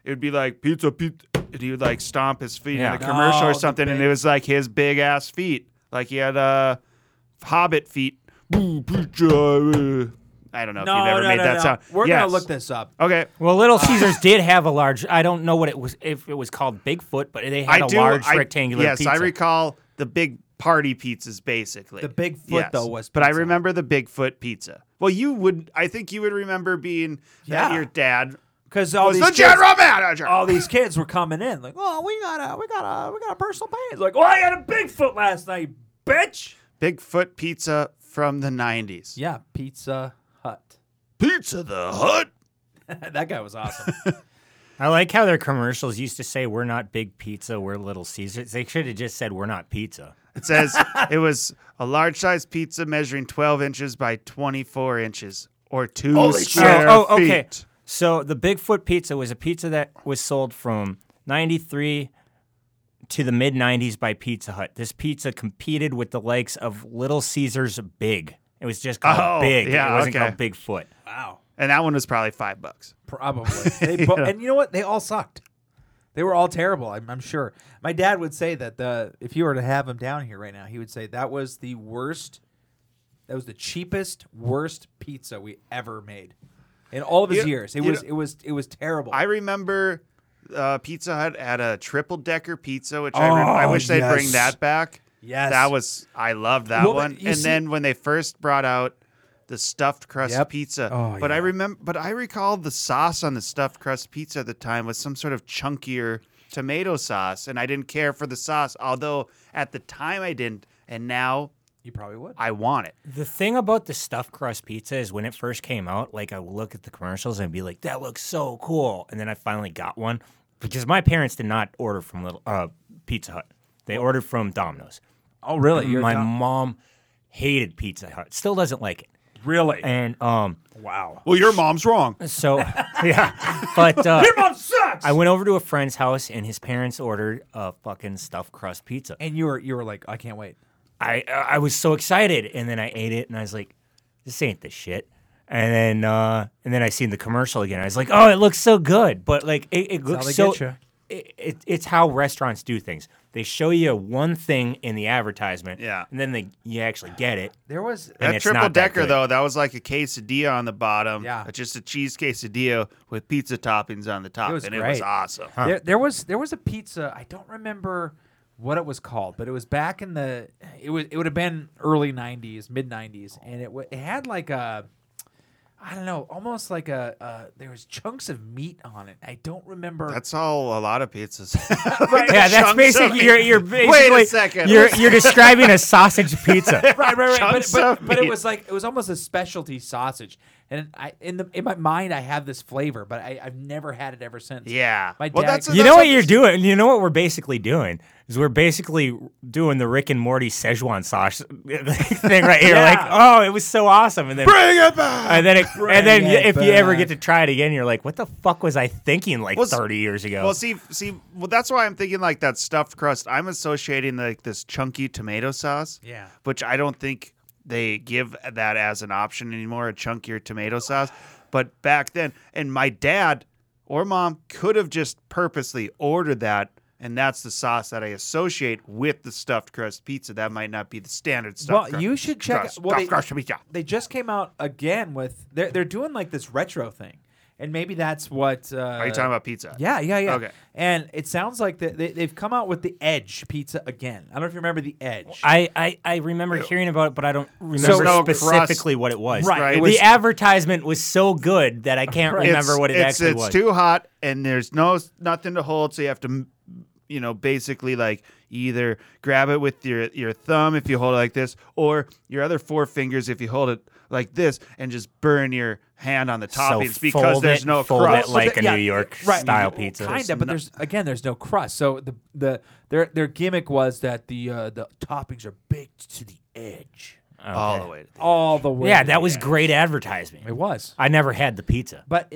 it would be like pizza, pizza, and he would like stomp his feet Yeah. in a commercial No, or the something, and big- it was like his big ass feet, like he had Hobbit feet. Boo, pizza. I don't know if you've ever made that sound. We're Yes. gonna look this up. Okay. Well, Little Caesars did have a large. I don't know what it was, if it was called Bigfoot, but they had a large rectangular yes, pizza. I recall the big party pizzas, basically. The Bigfoot Yes. though was. But I pizza. remember the Bigfoot pizza. Well, you would. I think you would remember being Yeah. your dad because all was these the kids, general manager. all these kids were coming in like, oh, we got a personal pain. Like, oh, I had a Bigfoot last night, bitch. Bigfoot pizza from the 90s. Yeah, Pizza Hut. Pizza the Hut. That guy was awesome. I like how their commercials used to say, "We're not Big Pizza, we're Little Caesars." They should have just said, "We're not pizza." It says it was a large size pizza measuring 12 inches by 24 inches or 2 square okay. feet. So the Bigfoot pizza was a pizza that was sold from 93 to the mid 90s by Pizza Hut. This pizza competed with the likes of Little Caesars Big. It was just called Big. yeah, it wasn't okay. called Bigfoot. Wow. And that one was probably $5. Probably. And you know what? They all sucked. They were all terrible, I'm sure. My dad would say that if you were to have him down here right now, he would say that was the worst, that was the cheapest, worst pizza we ever made. In all of his years. It was terrible. I remember Pizza Hut had a triple decker pizza, which I wish they'd bring that back. Yes. I loved that Well, one. And then when they first brought out the stuffed crust pizza, but I recall the sauce on the stuffed crust pizza at the time was some sort of chunkier tomato sauce, and I didn't care for the sauce, although at the time I didn't, and now you probably would. I want it. The thing about the stuffed crust pizza is when it first came out, like I would look at the commercials and be like, "That looks so cool," and then I finally got one because my parents did not order from Pizza Hut; they ordered from Domino's. Oh, really? My mom hated Pizza Hut; still doesn't like it. Really? And wow. Well, your mom's wrong. So yeah, but Your mom sucks. I went over to a friend's house and his parents ordered a fucking stuffed crust pizza. And you were like, I can't wait. I was so excited, and then I ate it, and I was like, "This ain't the shit." And then I seen the commercial again. I was like, "Oh, it looks so good," but like it looks so. It's how restaurants do things. They show you one thing in the advertisement, and then you actually get it. There was that triple decker though. That was like a quesadilla on the bottom. Yeah, just a cheese quesadilla with pizza toppings on the top, it was awesome. Huh. There was a pizza. I don't remember what it was called, but it was back in the. It would have been early '90s, mid '90s, and it had like a. I don't know, almost like there was chunks of meat on it. I don't remember. That's all a lot of pizzas. Right. Yeah, that's basically you're basically. Wait a second. You're describing a sausage pizza. right. Chunks But of it meat. was like it was almost a specialty sausage, and in my mind I have this flavor, but I've never had it ever since. Yeah. My Well, dad. that's- You know what you're doing? You know what we're basically doing? Is we're basically doing the Rick and Morty Szechuan sauce thing right here. Yeah. Like, oh, it was so awesome, and then Bring it back. and then it if you ever back. get to try it again, you're like, what the fuck was I thinking like 30 years ago? Well, see, that's why I'm thinking like that stuffed crust. I'm associating like this chunky tomato sauce. Yeah. Which I don't think they give that as an option anymore, a chunkier tomato sauce. But back then, and my dad or mom could have just purposely ordered that, and that's the sauce that I associate with the stuffed crust pizza. That might not be the standard stuffed crust. Well, you should check. stuffed crust pizza. They just came out again with. They're doing like this retro thing, and maybe that's what. Are you talking about pizza? Yeah. Okay. And it sounds like they've come out with the Edge pizza again. I don't know if you remember the Edge. I remember hearing about it, but I don't remember no specifically crust. what it was. Right. The advertisement was so good that I can't remember what it actually was. It's too hot, and there's nothing to hold, so you have to, basically like either grab it with your thumb if you hold it like this, or your other four fingers if you hold it like this, and just burn your hand on the toppings because there's no fold crust. it like a Yeah, New York right. style pizza. Kinda, but there's no crust. So their gimmick was that the toppings are baked to the edge. all the way. All the way. Yeah, to that the was edge. great advertising. It was. I never had the pizza. But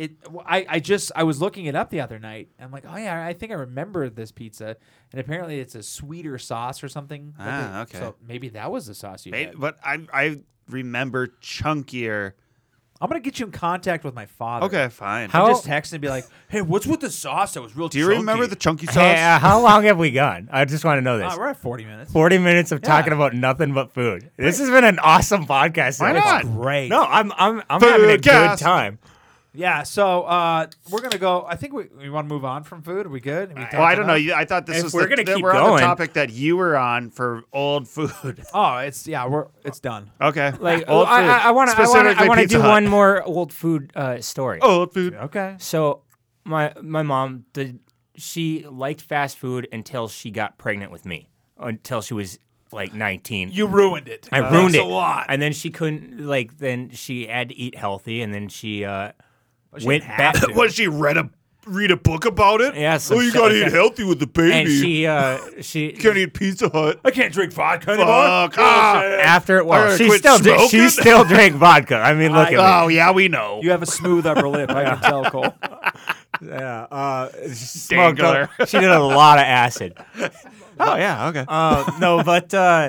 I was looking it up the other night. I'm like, oh yeah, I think I remember this pizza, and apparently it's a sweeter sauce or something. Okay. So maybe that was the sauce you had. But I remember chunkier I'm gonna get you in contact with my father. Okay, fine. I'll just text and be like, "Hey, what's with the sauce? That was real." Do you remember the chunky sauce? Hey, how long have we gone? I just want to know this. We're at 40 minutes. 40 minutes of talking about nothing but food. This has been an awesome podcast. Why It's not? Great. No, I'm having a good Foodcast. time. Yeah, so we're gonna go. I think we want to move on from food. Are we good? I don't know. I thought this If was we're gonna keep we're on going- the topic that you were on for old food. Oh, it's done. Okay. Like Old food. I want to Specifically do Pizza Hut. one more old food story. Old food. Okay. So my mom she liked fast food until she got pregnant with me. Until she was like 19. You ruined it. I ruined it. a lot. And then she couldn't then she had to eat healthy, and then she she went didn't back. have to. What, she read a book about it? Yeah, some Oh, you shit gotta like eat that. healthy with the baby. And she can't eat Pizza Hut. I can't drink vodka anymore. Fuck. after I gotta she quit still smoking? she still drank vodka. I mean, look at me. Oh yeah, we know. You have a smooth upper lip. I can tell, Cole. Yeah, smoked Dangler. she did a lot of acid. Oh yeah, okay. No, but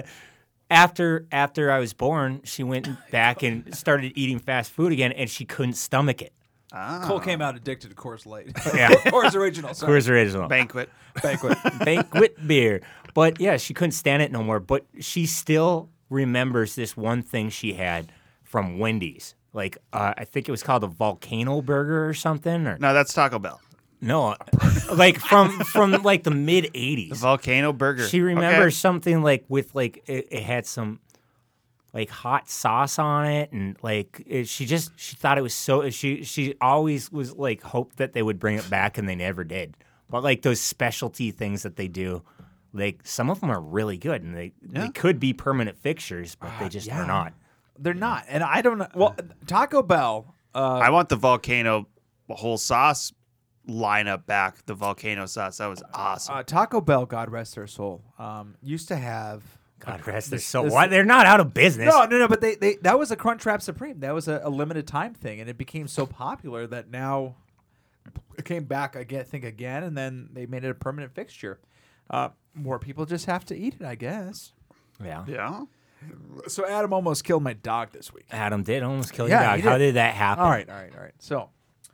after I was born, she went back and started eating fast food again, and she couldn't stomach it. Cole came out addicted to Coors Light. Yeah. Coors Original. Sorry. Coors Original Banquet. banquet beer. But yeah, she couldn't stand it no more. But she still remembers this one thing she had from Wendy's. Like I think it was called a volcano burger or something. Or No, that's Taco Bell. no, like from like the mid '80s. The volcano burger. She remembers Okay. something like with like it had some like hot sauce on it, and like she thought it was so. She always was like hoped that they would bring it back, and they never did. But like those specialty things that they do, like some of them are really good, and they could be permanent fixtures, but they just are not. They're not. And I don't know. Well, Taco Bell. I want the volcano whole sauce lineup back. The volcano sauce. That was awesome. Taco Bell, God rest their soul, used to have. God rest their soul. Why they're not out of business? No. But they that was a Crunchwrap Supreme. That was a limited time thing, and it became so popular that now it came back again, and then they made it a permanent fixture. More people just have to eat it, I guess. Yeah. Yeah. So Adam almost killed my dog this week. Adam did almost kill Yeah, your dog. he How did. did that happen? All right. So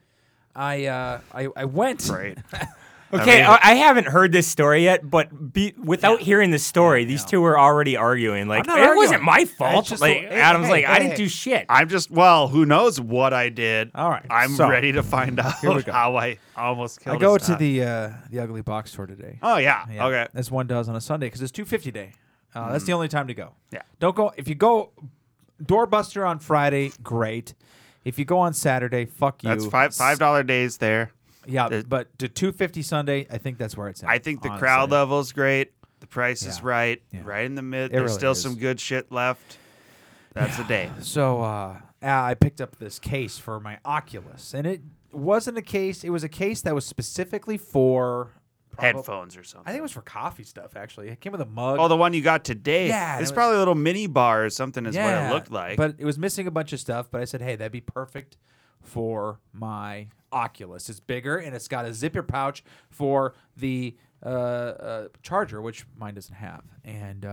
I went. Right. Okay, I haven't heard this story yet, but without hearing the story, these two were already arguing. Like, I'm not it wasn't arguing. my It's fault. just Like, hey, Adam's hey, like, I hey, didn't hey. do shit. I'm just who knows what I did. All right, I'm so- ready to find out Here we go. how I almost killed I go his to dog. the Ugly Box store today. Oh yeah. Okay. As one does on a Sunday because it's 250 day. That's the only time to go. Yeah. Don't go if you go doorbuster on Friday. Great. If you go on Saturday, fuck you. That's $5 days there. Yeah, but to 250 Sunday, I think that's where it's at. I think the honestly. crowd level's great. The price is right. Yeah. Right in the mid. It There's really still is. some good shit left. That's the day. So I picked up this case for my Oculus, and it wasn't a case. It was a case that was specifically for Headphones or something. I think it was for coffee stuff. Actually, it came with a mug. Oh, the one you got today. Yeah, It's it was- probably a little mini bar or something is what it looked like. But it was missing a bunch of stuff. But I said, hey, that'd be perfect for my Oculus. It's bigger, and it's got a zipper pouch for the charger, which mine doesn't have. And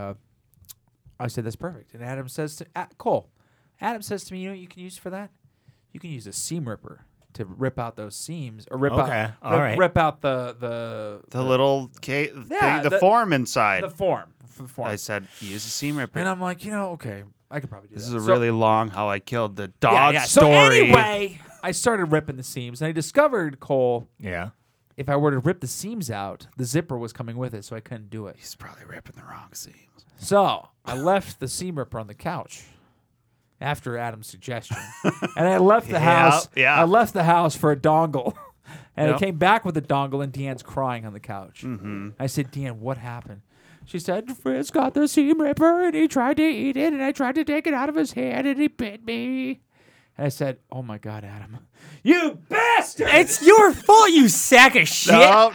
I said, that's perfect. And Adam says to Cole, Adam says to me, you know what you can use for that? You can use a seam ripper to rip out those seams, or rip out the little thing, Yeah, the the- form inside. the form. I said, use a seam ripper. And I'm like, okay, I could probably do This that. is a So- really long how I killed the dog So story. anyway, I started ripping the seams, and I discovered, Cole, Yeah. if I were to rip the seams out, the zipper was coming with it, so I couldn't do it. He's probably ripping the wrong seams. So I left the seam ripper on the couch after Adam's suggestion, and I left the house. yeah. I left the house for a dongle, and Yep. I came back with a dongle, and Deanne's crying on the couch. Mm-hmm. I said, Deanne, what happened? She said, Fritz got the seam ripper, and he tried to eat it, and I tried to take it out of his hand, and he bit me. And I said, oh, my God, Adam. You bastard! It's your fault, you sack of shit. No.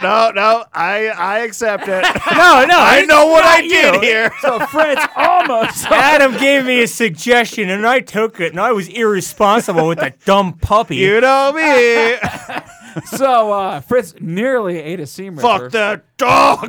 I accept it. No, I know what I not did you. here. So Fritz almost. Adam gave me a suggestion, and I took it, and I was irresponsible with that dumb puppy. You know me. So Fritz nearly ate a seam ripper. Fuck that dog.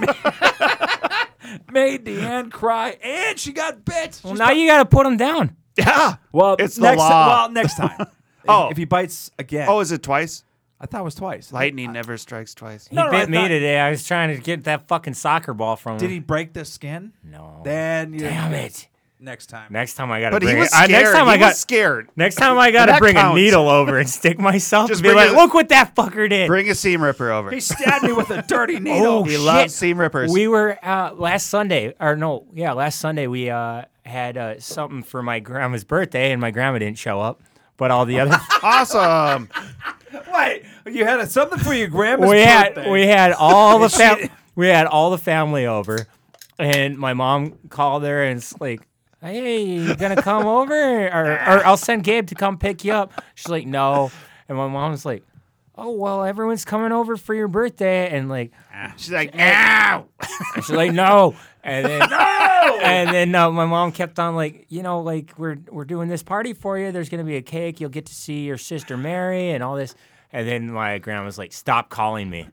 Made Deanne cry, and she got bit. Well, now you got to put him down. Yeah. Well, it's the next law. Well, next time. If he bites again. Oh, is it twice? I thought it was twice. Lightning never strikes twice. He bit me today. I was trying to get that fucking soccer ball from him. Did he break the skin? No. Then you Damn it. Next time. Next time I got to But bring he was it. scared. Next time He was scared. Next time I got to That bring counts. a needle over and stick myself Just and be bring like, a- look what that fucker did. Bring a seam ripper over. He stabbed me with a dirty needle. Oh, He shit. loves seam rippers. We were last Sunday we had something for my grandma's birthday, and my grandma didn't show up, but all the other Awesome. Wait, you had something for your grandma's we birthday. had all the She- we had all the family over, and my mom called her and it's like, hey, you gonna come over, or I'll send Gabe to come pick you up. She's like, no, and my mom's like, oh well, everyone's coming over for your birthday, and like, she's like, no. and she's like, no, and then and then my mom kept on like, like we're doing this party for you. There's gonna be a cake. You'll get to see your sister Mary and all this. And then my grandma's like, stop calling me.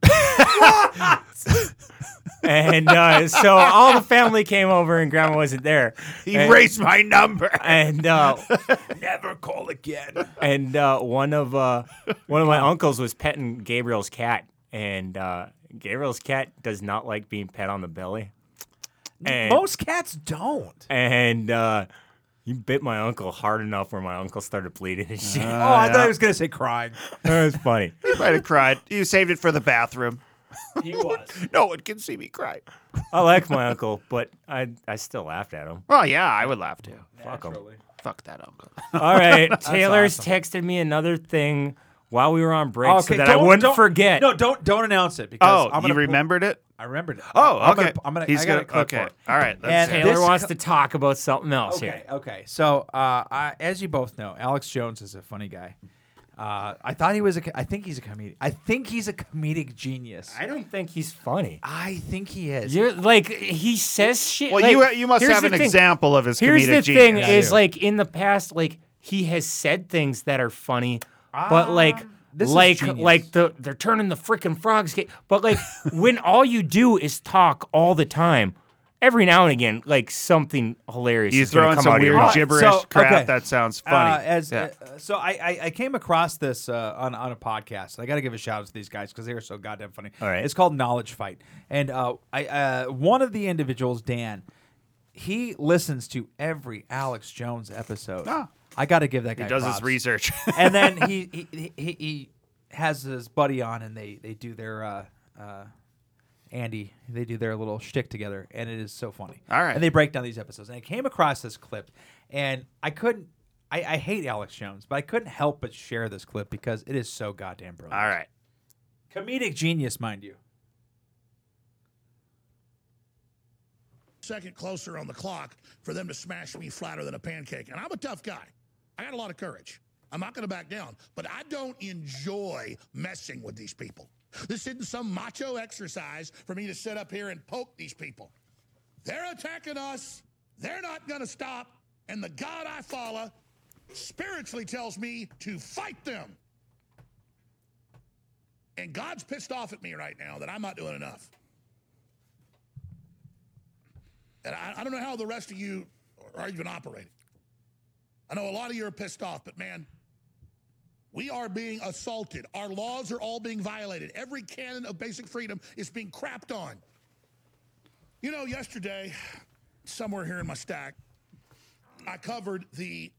And so all the family came over and grandma wasn't there. Erase my number. And Never call again. and one of my uncles was petting Gabriel's cat, and Gabriel's cat does not like being pet on the belly. And, Most cats don't. And he bit my uncle hard enough where my uncle started bleeding and shit. I thought he was going to say crying. That was funny. He might have cried. You saved it for the bathroom. He was. No one can see me cry. I like my uncle, but I still laughed at him. Well, yeah, I would laugh too. Fuck him. Fuck that uncle. All right, Taylor's texted me another thing while we were on break so Okay, that I wouldn't forget. No, don't announce it because I'm you gonna remembered it? I remembered it. Oh, okay. He's gonna. clip Okay. for it. All right. And Taylor this wants to talk about something else here. Okay. So, as you both know, Alex Jones is a funny guy. I thought he was I think he's a comedian. I think he's a comedic genius. I don't think he's funny. I think he is. You're like he says shit. Well, like, you must here's have the an thing. example of his Here's comedic the thing: genius. is like in the past, like he has said things that are funny, but like. This is Like genius. they're turning the freaking frogs. But like when all you do is talk all the time, every now and again, like something hilarious. You is gonna throw in come some out of your weird mouth. gibberish crap that sounds funny. So I came across this on a podcast. I got to give a shout out to these guys because they are so goddamn funny. All right. It's called Knowledge Fight, and one of the individuals, Dan, he listens to every Alex Jones episode. Ah. I got to give that guy. He does his props. research. And then he has his buddy on, and they do their Andy. They do their little shtick together, and it is so funny. All right. And they break down these episodes. And I came across this clip, and I couldn't. I hate Alex Jones, but I couldn't help but share this clip because it is so goddamn brilliant. All right. Comedic genius, mind you. Second closer on the clock for them to smash me flatter than a pancake. And I'm a tough guy. I got a lot of courage. I'm not going to back down. But I don't enjoy messing with these people. This isn't some macho exercise for me to sit up here and poke these people. They're attacking us. They're not going to stop. And the God I follow spiritually tells me to fight them. And God's pissed off at me right now that I'm not doing enough. And I don't know how the rest of you are even operating. I know a lot of you are pissed off, but man, we are being assaulted. Our laws are all being violated. Every canon of basic freedom is being crapped on. You know, yesterday, somewhere here in my stack, I covered the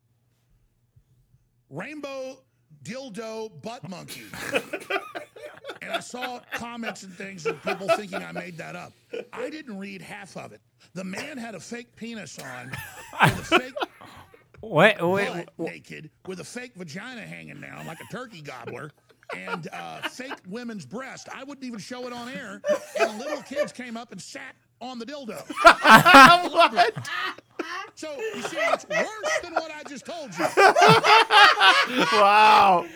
rainbow dildo butt monkey. And I saw comments and things of people thinking I made that up. I didn't read half of it. The man had a fake penis on with a fake butt naked with a fake vagina hanging down like a turkey gobbler and fake women's breast. I wouldn't even show it on air. And little kids came up and sat on the dildo. What? So, you see, it's worse than what I just told you. Wow.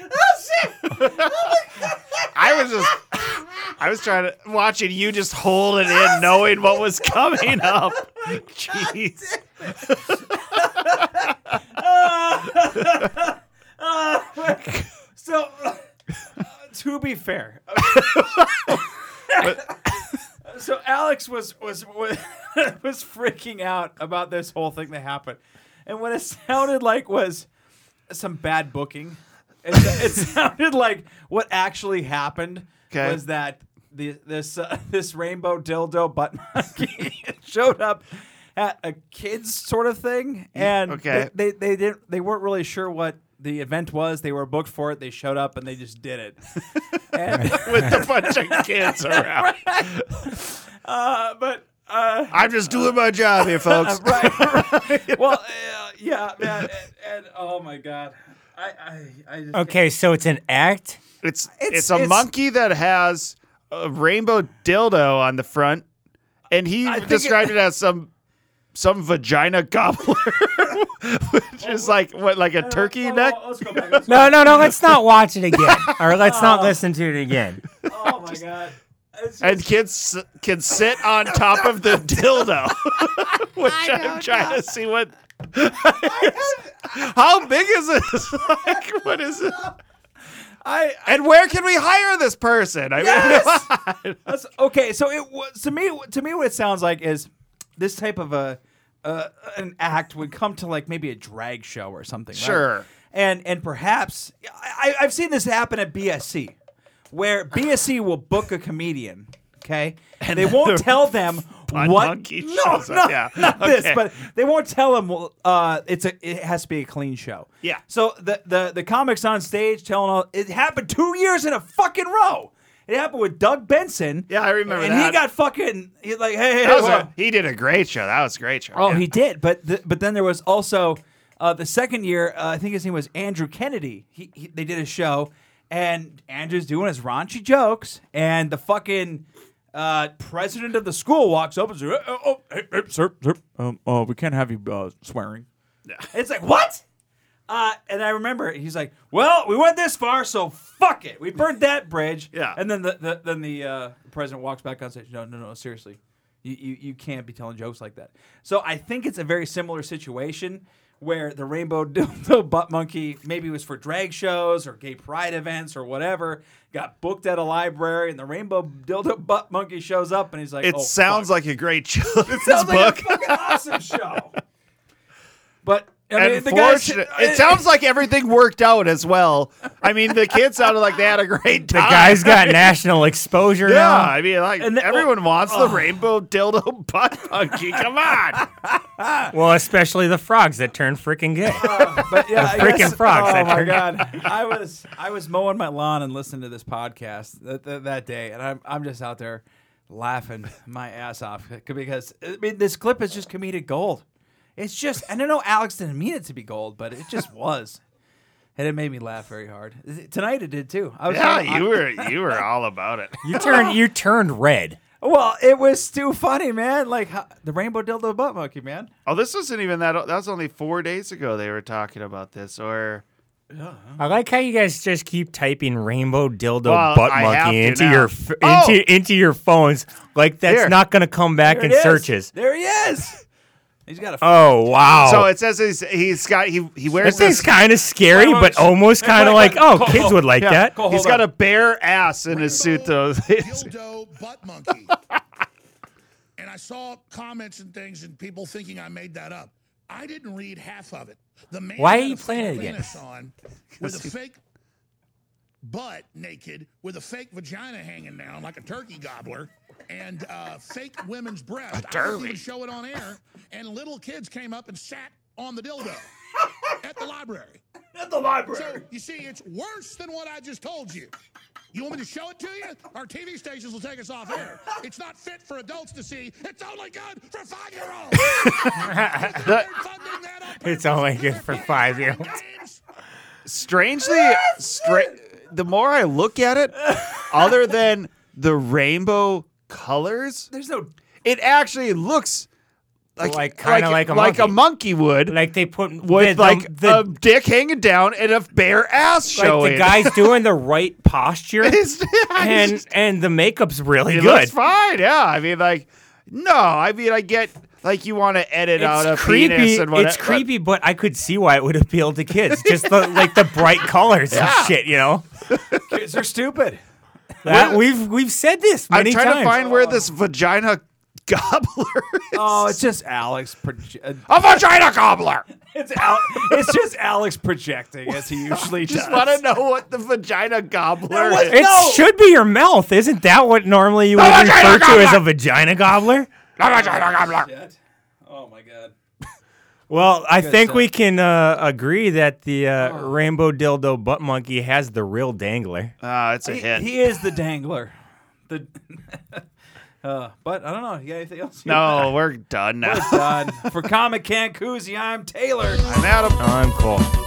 I was trying to watching you just hold it in, knowing what was coming up. Jeez. So, to be fair, so Alex was freaking out about this whole thing that happened, And what it sounded like was some bad booking. It sounded like what actually happened was that this rainbow dildo butt monkey showed up at a kids sort of thing, and they weren't really sure what the event was. They were booked for it. They showed up and they just did it, and with a bunch of kids around. I'm just doing my job here, folks. right. Well, yeah, man, and oh my god. I just Okay, so it's an act? It's a monkey that has a rainbow dildo on the front, and he described it as some vagina gobbler, which is like a turkey neck. Let's go back. No, let's not watch it again. Or let's not listen to it again. Oh my god. And kids can sit on top of the dildo, which I'm trying to see what. How big is this? Like, what is it? And where can we hire this person? I mean, okay. So it was to me. What it sounds like is this type of an act would come to like maybe a drag show or something. Sure. Right? And perhaps I've seen this happen at BSC, where BSC will book a comedian. Okay, and they won't tell them what. Not this, but they won't tell them. It has to be a clean show. Yeah. So the comics on stage telling all it happened 2 years in a fucking row. It happened with Doug Benson. Yeah, I remember and that. he got fucking like, hey. He did a great show. That was a great show. Oh, he did. But then there was also the second year. I think his name was Andrew Kennedy. They did a show, and Andrew's doing his raunchy jokes, and the fucking president of the school walks up and says, hey, sir, we can't have you swearing. Yeah. It's like, what? And I remember he's like, well, we went this far, so fuck it. We burned that bridge. Yeah. And then the president walks back on stage. No, seriously. You can't be telling jokes like that. So I think it's a very similar situation where the rainbow dildo butt monkey maybe was for drag shows or gay pride events or whatever, got booked at a library, and the rainbow dildo butt monkey shows up and he's like, it sounds like a great show. It sounds like a fucking awesome show. But I mean, the guys, it sounds like everything worked out as well. I mean, the kids sounded like they had a great time. The guy's got national exposure now. Yeah, I mean, like everyone wants the rainbow dildo butt monkey. Come on. Well, especially the frogs that turn freaking gay. But yeah, the freaking frogs. Oh my god, I was mowing my lawn and listening to this podcast that day, and I'm just out there laughing my ass off because I mean this clip is just comedic gold. It's just, and I know Alex didn't mean it to be gold, but it just was, and it made me laugh very hard. Tonight it did too. You were all about it. You turned red. Well, it was too funny, man. Like the rainbow dildo butt monkey, man. Oh, this wasn't even that. That was only 4 days ago they were talking about this. Or I like how you guys just keep typing rainbow dildo butt monkey into your phones. Like that's not going to come back in searches. There he is. He's got a. Oh wow! So it says he wears this. Kind of scary, but almost kind of like kids would like that. He's got a bare ass in his suit though. Dildo butt monkey. And I saw comments and things and people thinking I made that up. I didn't read half of it. The man Why are you playing it again? On with a fake butt naked with a fake vagina hanging down like a turkey gobbler. And fake women's breast. I didn't even show it on air. And little kids came up and sat on the dildo at the library. At the library. So, you see, it's worse than what I just told you. You want me to show it to you? Our TV stations will take us off air. It's not fit for adults to see. It's only good for 5-year-olds. It's only good for 5-year-olds. Strangely, the more I look at it, other than the rainbow colors, it actually looks like a monkey would. Like they put with a dick hanging down and a bare ass showing. Like the guy's doing the right posture, and the makeup's really good. It looks fine. Yeah, I mean, I get. Like you want to edit out a penis and whatever. It's creepy, but I could see why it would appeal to kids. Just the bright colors and shit, you know. Kids are stupid. We've said this many times. I'm trying to find where this vagina gobbler. Oh, it's just Alex. A vagina gobbler. It's just Alex projecting as he usually does. Just want to know what the vagina gobbler is. It should be your mouth. Isn't that what normally you would refer to as a vagina gobbler? Oh my god. Well, I think we can agree that the rainbow dildo butt monkey has the real dangler. It's a hit. He is the dangler. But I don't know. You got anything else? No, we're done now. We're done. For Comic Can Koozie, I'm Taylor. I'm Adam. I'm Cole.